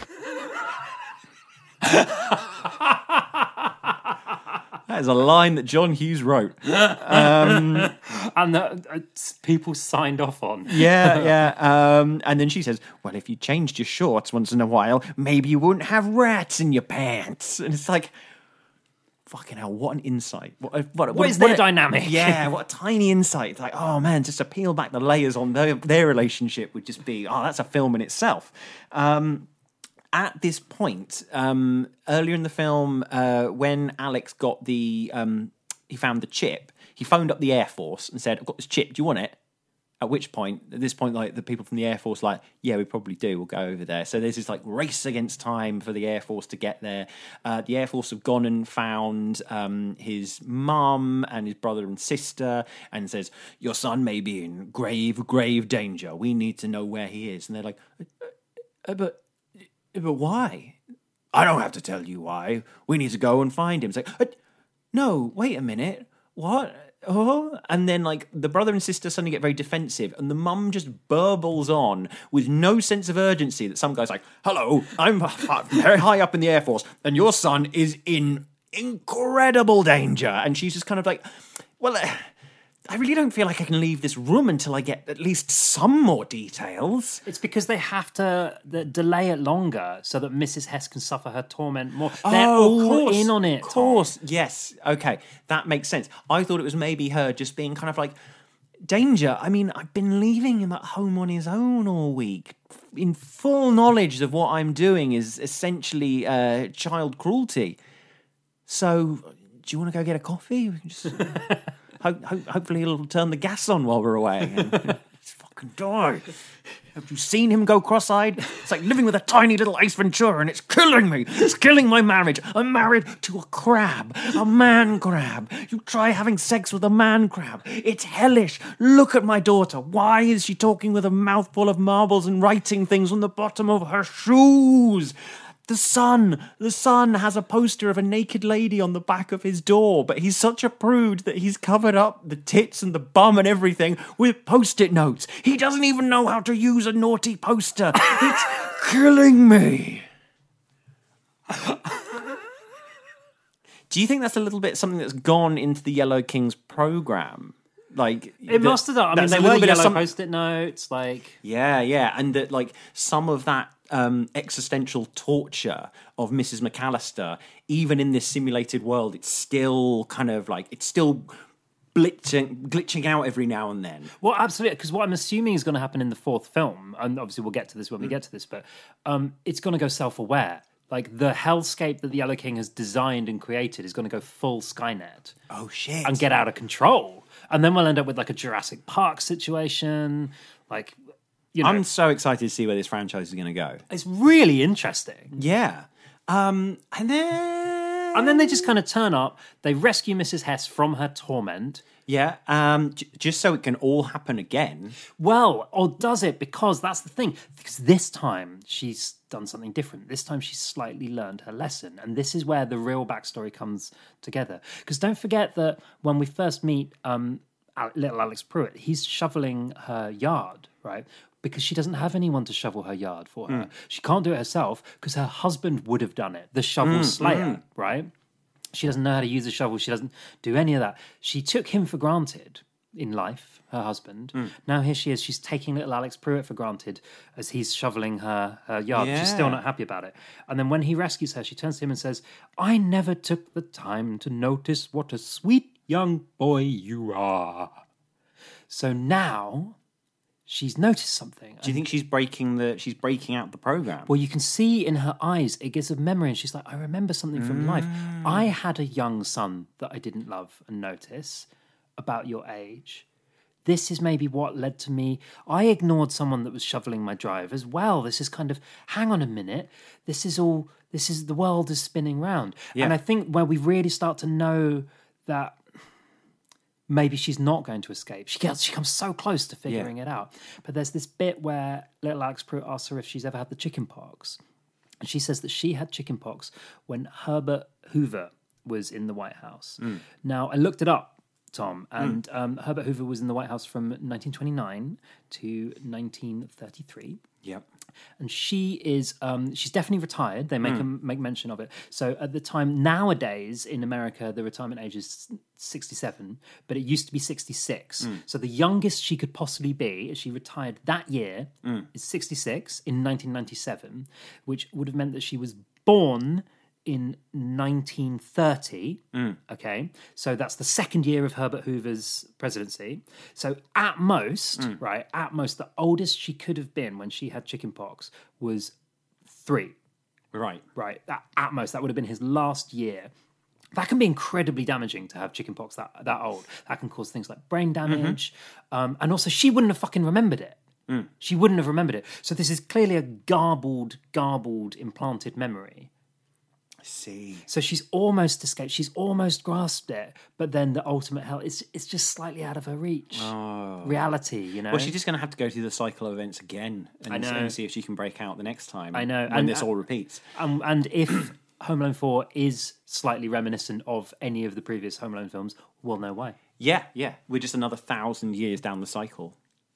that is a line that John Hughes wrote. And the, uh, people signed off on. Yeah, yeah. Um, and then she says, well, if you changed your shorts once in a while, maybe you wouldn't have rats in your pants. And it's like, fucking hell, what an insight. What, a- what, What is their a- dynamic? Yeah, what a tiny insight. It's like, oh man, just to peel back the layers on their, their relationship would just be, oh, that's a film in itself. Um, at this point, um, earlier in the film, uh, when Alex got the, um, he found the chip, he phoned up the Air Force and said, I've got this chip, do you want it? At which point, at this point, like the people from the Air Force, are like, yeah, we probably do. We'll go over there. So there's this like race against time for the Air Force to get there. Uh, the Air Force have gone and found um, his mum and his brother and sister, and says, "Your son may be in grave, grave danger. We need to know where he is." And they're like, uh, uh, "But, but why? I don't have to tell you why. We need to go and find him." It's like, uh, "No, wait a minute. What?" Oh, and then like the brother and sister suddenly get very defensive, and the mum just burbles on with no sense of urgency. That some guy's like, "Hello, I'm very high up in the Air Force, and your son is in incredible danger," and she's just kind of like, "Well, uh, I really don't feel like I can leave this room until I get at least some more details." It's because they have to the, delay it longer so that Missus Hess can suffer her torment more. They're Oh, of all course, in on it. Of course, yes. Okay, that makes sense. I thought it was maybe her just being kind of like, Danger, I mean, I've been leaving him at home on his own all week, in full knowledge of what I'm doing is essentially uh, child cruelty. So, do you want to go get a coffee? We can just, ho- ho- hopefully he'll turn the gas on while we're away. And, you know, he's fucking die. Have you seen him go cross-eyed? It's like living with a tiny little Ace Ventura, and it's killing me. It's killing my marriage. I'm married to a crab, a man crab. You try having sex with a man crab. It's hellish. Look at my daughter. Why is she talking with a mouthful of marbles and writing things on the bottom of her shoes? The son, the son has a poster of a naked lady on the back of his door, but he's such a prude that he's covered up the tits and the bum and everything with post-it notes. He doesn't even know how to use a naughty poster. It's killing me. Do you think that's a little bit something that's gone into the Yellow King's program? Like It must have done. I mean, that's there a were little bit of yellow some- post-it notes, like... Yeah, yeah, and that like some of that um, existential torture of Missus McAllister, even in this simulated world, it's still kind of like it's still glitching, glitching out every now and then. Well, absolutely, because what I'm assuming is going to happen in the fourth film, and obviously we'll get to this when we get to this, but um, it's going to go self-aware. Like, the hellscape that the Yellow King has designed and created is going to go full Skynet. Oh, shit. And get out of control. And then we'll end up with, like, a Jurassic Park situation. Like, you know... I'm so excited to see where this franchise is going to go. It's really interesting. Yeah. Um, and then... And then they just kind of turn up, they rescue Missus Hess from her torment. Yeah, um, j- just so it can all happen again. Well, or does it? Because that's the thing. Because this time she's done something different. This time she's slightly learned her lesson. And this is where the real backstory comes together. Because don't forget that when we first meet um, Al- little Alex Pruitt, he's shoveling her yard, right? Because she doesn't have anyone to shovel her yard for her. Mm. She can't do it herself because her husband would have done it, the shovel mm, slayer, mm. right? She doesn't know how to use a shovel. She doesn't do any of that. She took him for granted in life, her husband. Mm. Now here she is. She's taking little Alex Pruitt for granted as he's shoveling her, her yard. Yeah. She's still not happy about it. And then when he rescues her, she turns to him and says, I never took the time to notice what a sweet young boy you are. So now... she's noticed something. Do you think she's breaking the? She's breaking out the program? Well, you can see in her eyes it gives a memory, and she's like, "I remember something from mm. life. I had a young son that I didn't love and notice about your age. This is maybe what led to me. I ignored someone that was shoveling my drive as well. This is kind of, hang on a minute. This is all. This is the world is spinning round, yeah. And I think where we really start to know that." Maybe she's not going to escape. She gets, she comes so close to figuring yeah. it out. But there's this bit where little Alex Pruitt asks her if she's ever had the chicken pox. And she says that she had chicken pox when Herbert Hoover was in the White House. Mm. Now, I looked it up, Tom, and mm. um, Herbert Hoover was in the White House from nineteen twenty-nine to nineteen thirty-three. Yep. And she is, um, she's definitely retired. They make mm. a, make mention of it. So at the time, nowadays in America, the retirement age is sixty-seven, but it used to be sixty-six. Mm. So the youngest she could possibly be, as she retired that year, mm. is sixty-six in nineteen ninety-seven, which would have meant that she was born in nineteen thirty. Mm. Okay, so that's the second year of Herbert Hoover's presidency. So at most, mm. right, at most, the oldest she could have been when she had chickenpox was three. Right, right. At, at most, that would have been his last year. That can be incredibly damaging to have chickenpox that that old. That can cause things like brain damage, mm-hmm. um, and also she wouldn't have fucking remembered it. Mm. She wouldn't have remembered it. So this is clearly a garbled, garbled, implanted memory. See. So she's almost escaped. She's almost grasped it, but then the ultimate hell is it's just slightly out of her reach. Oh. Reality, you know. Well, she's just going to have to go through the cycle of events again and, I know. and see if she can break out the next time. I know. When and, this all repeats. Um, and if Home Alone four is slightly reminiscent of any of the previous Home Alone films, we'll know why. Yeah, yeah. We're just another thousand years down the cycle.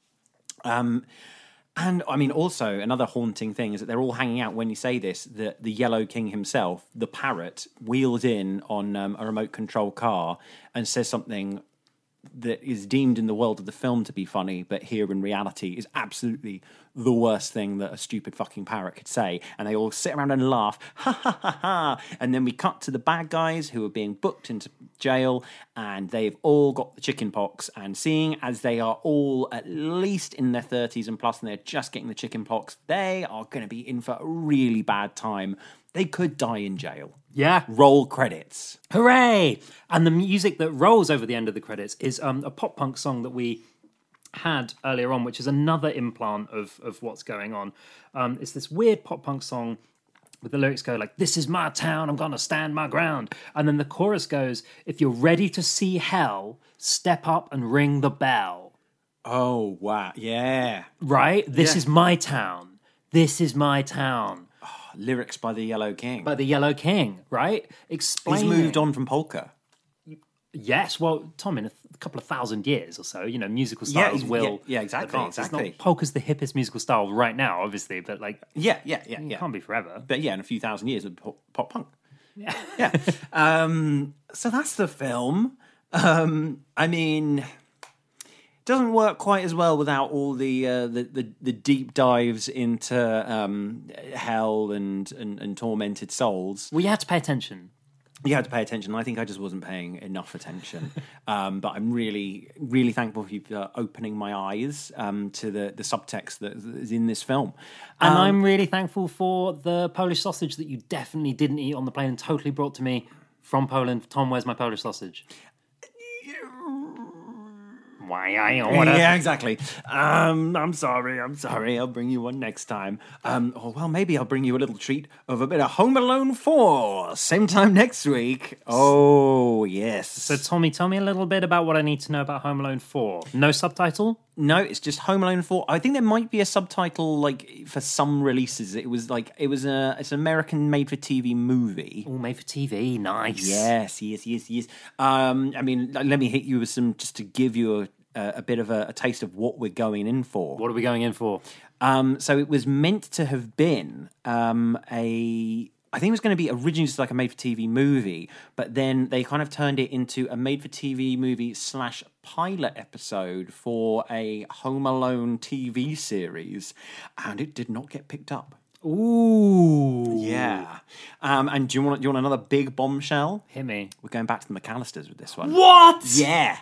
Um. And, I mean, also, another haunting thing is that they're all hanging out when you say this, that the Yellow King himself, the parrot, wheels in on um, a remote control car and says something that is deemed in the world of the film to be funny, but here in reality is absolutely the worst thing that a stupid fucking parrot could say. And they all sit around and laugh, ha ha ha ha. And then we cut to the bad guys who are being booked into jail, and they've all got the chicken pox. And seeing as they are all at least in their thirties and plus, and they're just getting the chicken pox, they are going to be in for a really bad time. They could die in jail. Yeah. Roll credits. Hooray! And the music that rolls over the end of the credits is um, a pop punk song that we had earlier on, which is another implant of, of what's going on. Um, it's this weird pop punk song with the lyrics go like, "This is my town, I'm gonna stand my ground." And then the chorus goes, "If you're ready to see hell, step up and ring the bell." Oh, wow. Yeah. Right? This Yeah. is my town. This is my town. Lyrics by the Yellow King. By the Yellow King, right? He's Explain. moved on from polka. Yes, well, Tom, in a th- couple of thousand years or so, you know, musical Yeah, styles yeah, will yeah, exactly, advance. It's exactly. not polka's the hippest musical style right now, obviously, but like, Yeah, yeah, yeah, it yeah. can't be forever. But yeah, in a few thousand years of pop, pop punk. Yeah. yeah. Um, so that's the film. Um, I mean, it doesn't work quite as well without all the uh, the, the the deep dives into um, hell and, and and tormented souls. Well, you had to pay attention. You had to pay attention. I think I just wasn't paying enough attention. um, but I'm really, really thankful for you for opening my eyes um, to the, the subtext that is in this film. And Um, I'm really thankful for the Polish sausage that you definitely didn't eat on the plane and totally brought to me from Poland. Tom, where's my Polish sausage? Why I order? Yeah, exactly. Um, I'm sorry, I'm sorry. I'll bring you one next time. Um, or, well, maybe I'll bring you a little treat of a bit of Home Alone four. Same time next week. Oh, yes. So, Tommy, tell me a little bit about what I need to know about Home Alone four. No subtitle? No, it's just Home Alone four. I think there might be a subtitle like for some releases. It was like it was a it's an American made-for-T V movie. All made for T V. Nice. Yes, yes, yes, yes. Um, I mean, let me hit you with some just to give you a, a, a bit of a, a taste of what we're going in for. What are we going in for? Um, so it was meant to have been um, a. I think it was going to be originally just like a made-for-T V movie, but then they kind of turned it into a made-for-T V movie slash pilot episode for a Home Alone T V series, and it did not get picked up. Ooh. Yeah. Um, and do you want do you want another big bombshell? Hit me. We're going back to the McAllisters with this one. What? Yeah.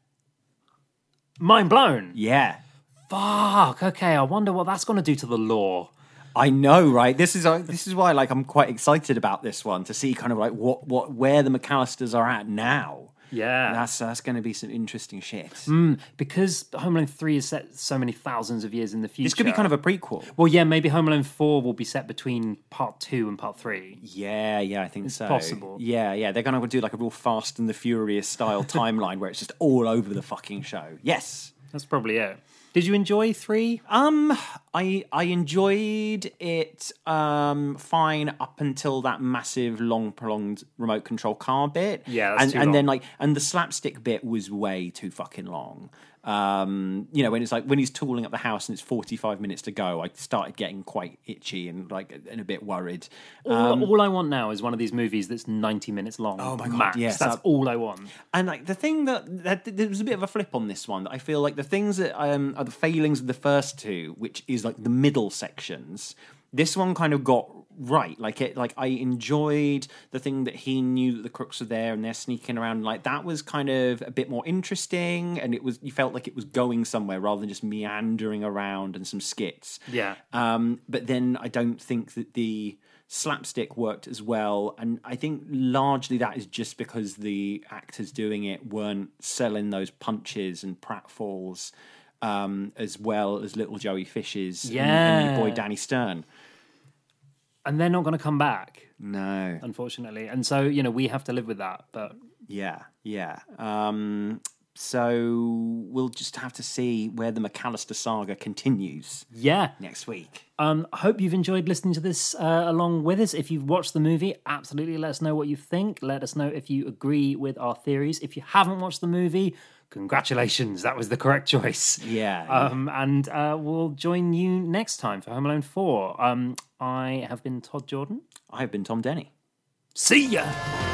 Mind blown. Yeah. Fuck. Okay, I wonder what that's going to do to the lore. I know, right? This is uh, this is why, like, I'm quite excited about this one to see kind of like what, what where the McAllisters are at now. Yeah. That's that's going to be some interesting shit. Mm, because Home Alone three is set so many thousands of years in the future. This could be kind of a prequel. Well, yeah, maybe Home Alone four will be set between part two and part three. Yeah, yeah, I think so. possible. Yeah, yeah, they're going to do like a real Fast and the Furious style timeline where it's just all over the fucking show. Yes. That's probably it. Did you enjoy three? Um, I I enjoyed it um fine up until that massive long prolonged remote control car bit. Yeah, that's and too and long. then like and the slapstick bit was way too fucking long. Um, you know, when it's like when he's tooling up the house and it's forty-five minutes to go, I started getting quite itchy and like and a bit worried. All, all I want now is one of these movies that's ninety minutes long. Oh my God, max. yes, that's that- all I want. And like the thing that, that there was a bit of a flip on this one. That I feel like the things that um, are the failings of the first two, which is like the middle sections, this one kind of got right. Like it, like I enjoyed the thing that he knew that the crooks were there and they're sneaking around. Like that was kind of a bit more interesting, and it was you felt like it was going somewhere rather than just meandering around and some skits. Yeah. Um, but then I don't think that the slapstick worked as well, and I think largely that is just because the actors doing it weren't selling those punches and pratfalls um, as well as little Joey Fishes and, and your boy Yeah. Danny Stern. And they're not going to come back, No. unfortunately. And so, you know, we have to live with that. But Yeah, yeah. Um, so we'll just have to see where the McAllister saga continues yeah. next week. Um, I hope you've enjoyed listening to this uh, along with us. If you've watched the movie, absolutely let us know what you think. Let us know if you agree with our theories. If you haven't watched the movie, congratulations, that was the correct choice. Yeah. Um, and uh, we'll join you next time for Home Alone four. Um, I have been Todd Jordan. I have been Tom Denny. See ya!